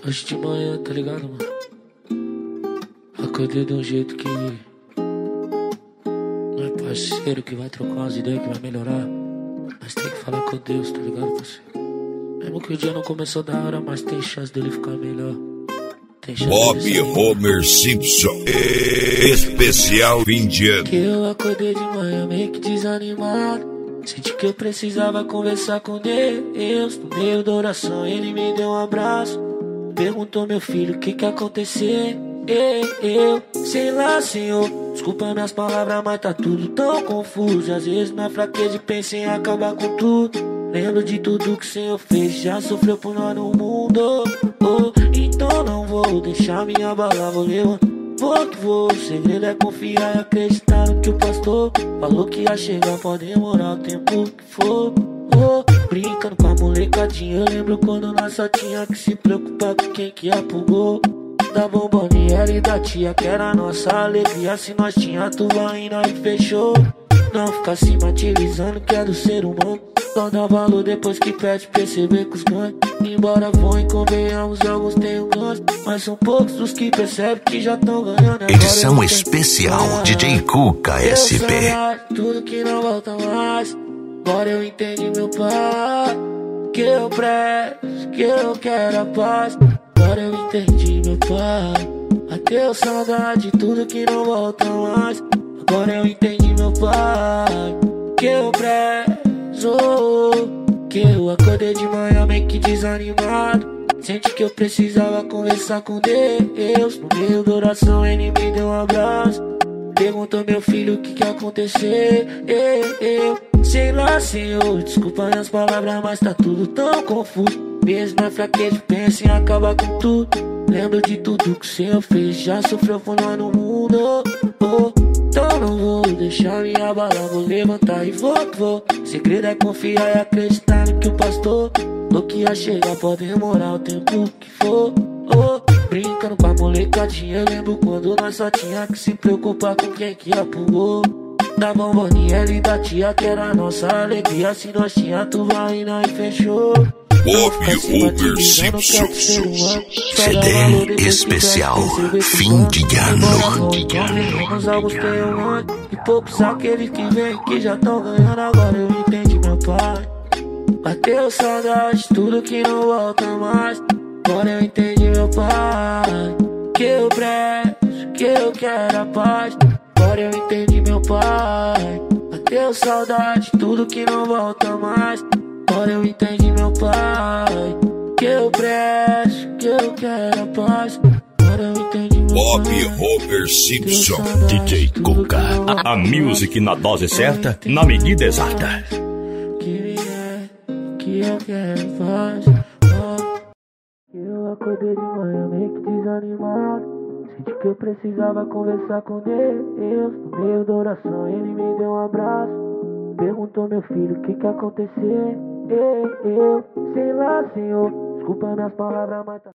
Hoje de manhã, tá ligado, mano? Acordei de um jeito que não é parceiro que vai trocar umas ideias que vai melhorar. Mas tem que falar com Deus, tá ligado, parceiro? Mesmo que o dia não começou da hora, mas tem chance dele ficar melhor. Tem chance Bob Homer Simpson, especial fim de ano. Que eu acordei de manhã meio que desanimado. Senti que eu precisava conversar com Deus. No meio da oração ele me deu um abraço. Perguntou meu filho o que aconteceu. Eu sei lá, Senhor, desculpa minhas palavras, mas tá tudo tão confuso. Às vezes na fraqueza penso em acabar com tudo. Lembro de tudo que o Senhor fez, já sofreu por nós no mundo. Então não vou deixar me abalar, vou levantar. Vou que vou, o segredo é confiar e acreditar no que o pastor falou que ia chegar, pode demorar o tempo que for. Brincando com a molecadinha, eu lembro quando nós só tinha que se preocupar com quem que ia pro gol. Da bomboniera e da tia que era nossa alegria, se nós tinha tubaína e fechou. Não ficar se martirizando que é do ser humano. Só dá valor depois que perde, perceber que os ganhos embora vão e convenhamos, alguns têm o ganho, mas são poucos os que percebem que já estão ganhando. Edição especial DJ Cuca SP. Tudo que não volta mais. Agora eu entendi, meu pai, que eu prezo, que eu quero a paz. Agora eu entendi, meu pai, bateu saudade, tudo que não volta mais. Agora eu entendi, meu pai, que eu prezo, que eu acordei de manhã meio que desanimado. Senti que eu precisava conversar com Deus. No meio da oração ele me deu um abraço. Perguntou meu filho o que aconteceu. Eu sei lá, Senhor, desculpa minhas palavras, mas tá tudo tão confuso. Mesmo na fraqueza penso em acabar com tudo. Lembro de tudo que o Senhor fez, já sofreu por nós no mundo. Então não vou deixar me abalar, vou levantar e vou que vou. Segredo é confiar e acreditar no que o pastor falou que ia chegar, pode demorar o tempo que for. Brincando com a molecadinha, eu lembro quando nós só tinha que se preocupar com quem que ia pro gol. Da bomboniera e da tia que era nossa alegria, se nós tinha tubaína e fechou. Bob Homer Simpson, CD especial fim de ano. Alguns têm um ano e poucos aqueles que vêm que já estão ganhando. Agora eu entendi, meu pai, bateu saudade, tudo que não volta mais. Agora eu entendi, meu pai, que eu prezo, que eu quero a paz. Agora eu entendi, meu pai, bateu saudade, tudo que não volta mais. Agora eu entendi, meu pai, que eu prezo, que eu quero a paz. Agora eu entendi, meu Bob pai, Homer Simpson, DJ Cuca, a music na dose certa, na medida exata. O que eu quero paz. Eu acordei de manhã meio que desanimado. Senti que eu precisava conversar com Deus. No meio da oração ele me deu um abraço. Perguntou meu filho o que aconteceu. Eu sei lá, Senhor, desculpa minhas palavras, mas tá